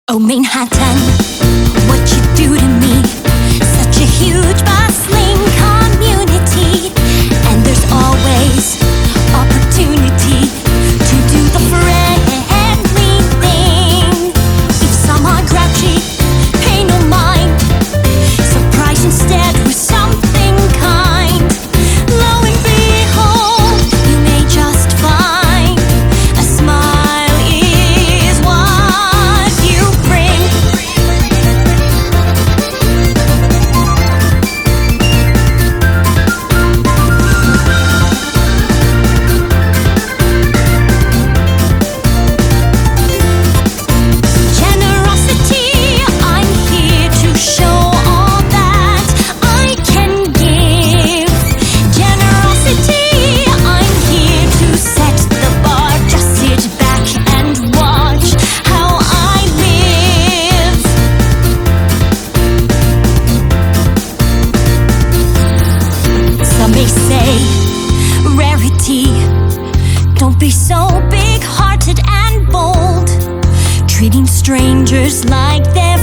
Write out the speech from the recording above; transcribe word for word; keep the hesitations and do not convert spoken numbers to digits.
Oh, Manhattan, what you do to me. Such a huge, bustling community, and there's always opportunity to do the friendly thing. If some are grouchy, pay no mind. Surprise instead with something kind. Lo and behold, you may just find a smile is what you bring. Generosity, I'm here to show all that I can give. Generosity, I'm here to set the bar. Just sit back and watch how I live. Some may say rarity. Don't be so big-hearted and bold, treating strangers like they're